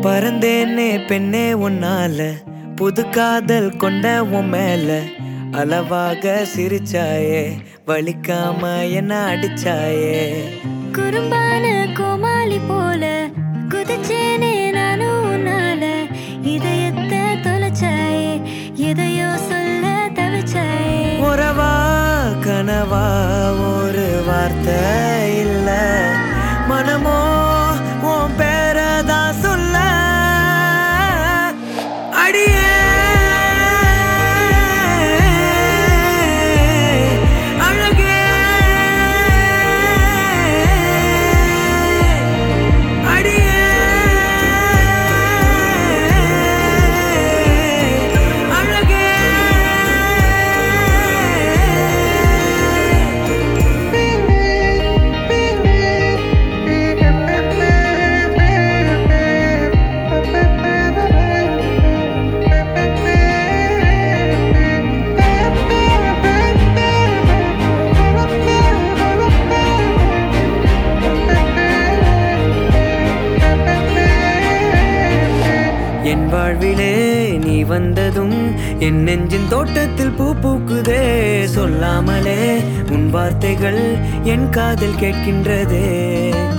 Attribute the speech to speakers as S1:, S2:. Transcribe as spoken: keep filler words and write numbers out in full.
S1: பறந்தேனே பெண்ணே உன்னால புது காதல் கொண்ட உன் மேல அளவாக சிரிச்சாயே வலிக்காம என்ன அடிச்சாயே
S2: குறும்பான கோமாளி போல குதிச்சேனே நானும் உன்னால இதயத்தை தொலைச்சாயே எதையோ சொல்ல தவிச்சாயே
S1: உறவா கனவா ஒரு வார்த்தை இல்ல மனமோ உன் பேரதான் சொல்ல அடியே என் வாழ்விலே நீ வந்ததும் என் நெஞ்சின் தோட்டத்தில் பூ பூக்குதே சொல்லாமலே உன் வார்த்தைகள் என் காதில் கேட்கின்றதே